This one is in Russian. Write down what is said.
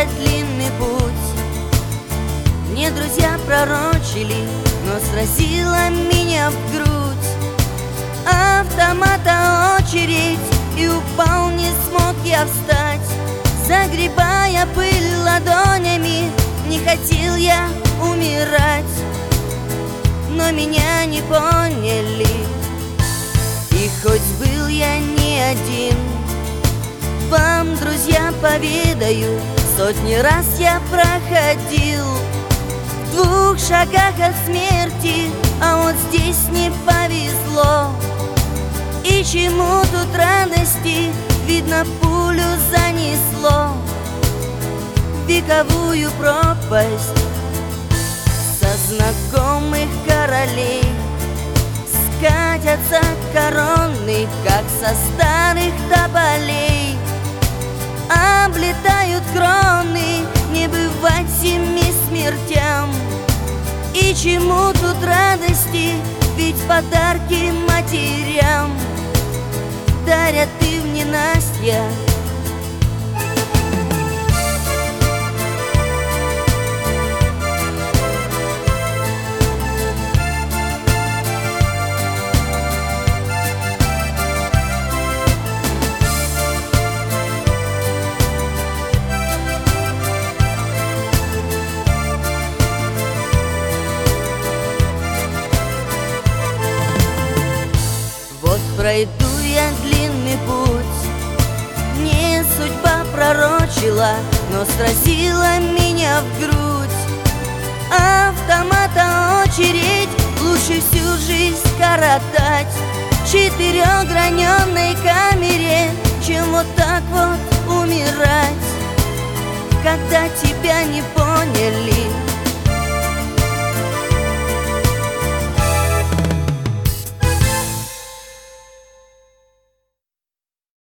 я длинный путь. Мне друзья пророчили, но сразила меня в грудь автомата очередь, и упал, не смог я встать. Загребая пыль ладонями, не хотел я умирать, но меня не поняли. И хоть был я не один, вам, друзья, поведаю, сотни раз я проходил в 2 шагах от смерти, а вот здесь не повезло. И чему тут радости, видно, пулю занесло в вековую пропасть. Со знакомых королей скатятся короны, как со старых тополей. Облетают кроны, не бывать 7 смертям. И чему тут радости, ведь подарки матерям дарят и в ненастья. Пройду я длинный путь, мне судьба пророчила, но сразила меня в грудь автомата очередь. Лучше всю жизнь коротать в 4-граненной камере, чем вот так вот умирать, когда тебя не поняли.